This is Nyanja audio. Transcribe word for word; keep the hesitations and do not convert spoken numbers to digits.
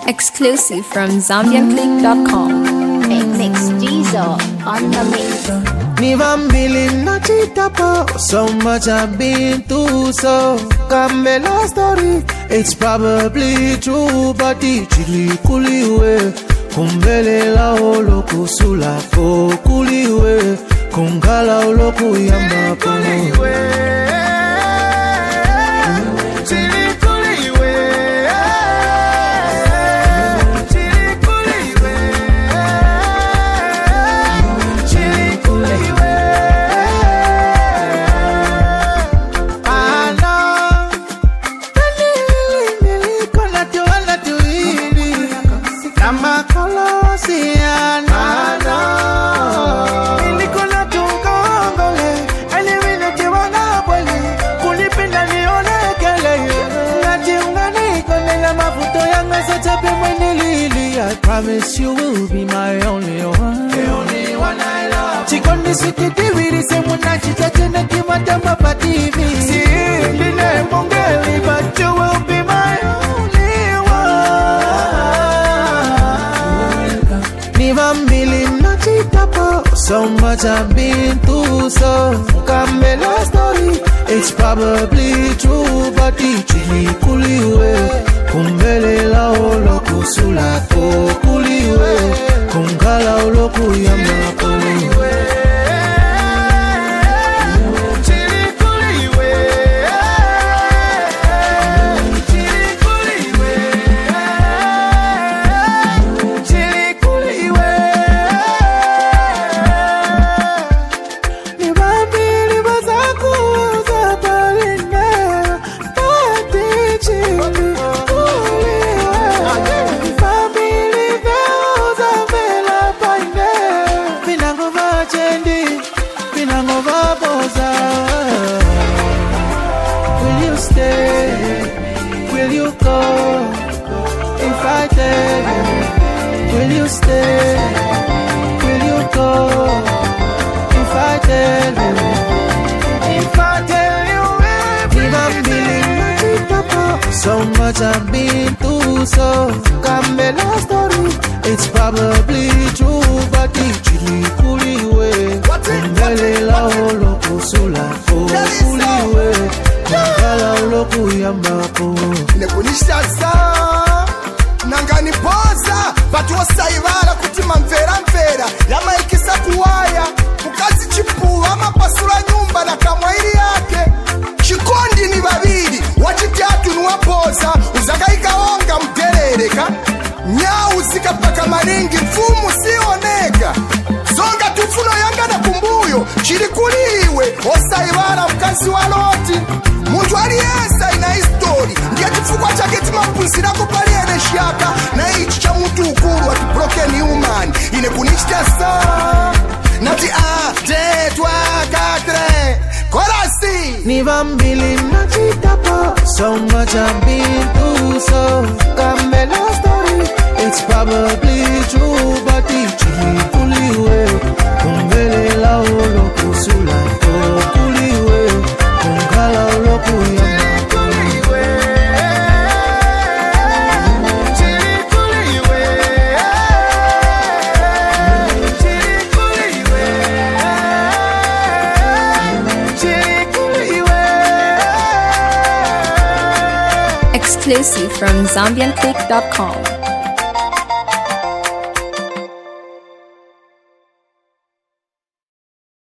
Exclusive from zambian click dot com. Mix Diesel on the mix. Nivambili na chitapo, so much I've been through, so Kamela story, it's probably true, but ichili kuliwe, kumbele la holo kusula ko kuliwe, kungala oloku yamba kuliwe. I promise you will be my only one. The only one I love. Chikondi sikitiwiri semu na chitatena kimatama pa T V. Si ndine mongeli, but you will be my only one. Nivambili na chitapo, so much I've been through, so Kamela story, it's probably true, but ichili kuliwe, kumbele la holo kusula ko kuliwe, kungala oloku yamba kuliwe. Will you stay? Will you go? If I tell you, will you stay? Will you go? If I tell you, if I tell you everything, I'm feeling so much I've been through, so Kamela story, it's probably true, but ichili kuliwe, kumbele la holo kusula ko kuliwe, kungala oloku yambako. Nekunishaza nangani poza batu osaivala kuti mamvera mvera yamaikisa kuwaya mukazi chipuwa mapasula nyumba na kamwairi yake. Chikondi ni babiri wachitatu nuwapoza uzakaika onga mterereka nyau zikapaka maringi mfumu sioneka zonga tufuno yanga na kumbuyo chiri kuliwe osaivala mkazi wa Loti. Muntu aliyesa ina histori ndiye chifukwa chake timapunzira kupaliene shaka na ichi cha muntu ukuru ati broken human ine kunichitasa nati a deux trois quatre korasi. Nivambili na chitapo, so much I've been through, so Kamela story, it's probably true, but ichili kuliwe, kumbele la holo kusula ko kuliwe, kungala oloku yamba. Exclusive from zambian click dot com.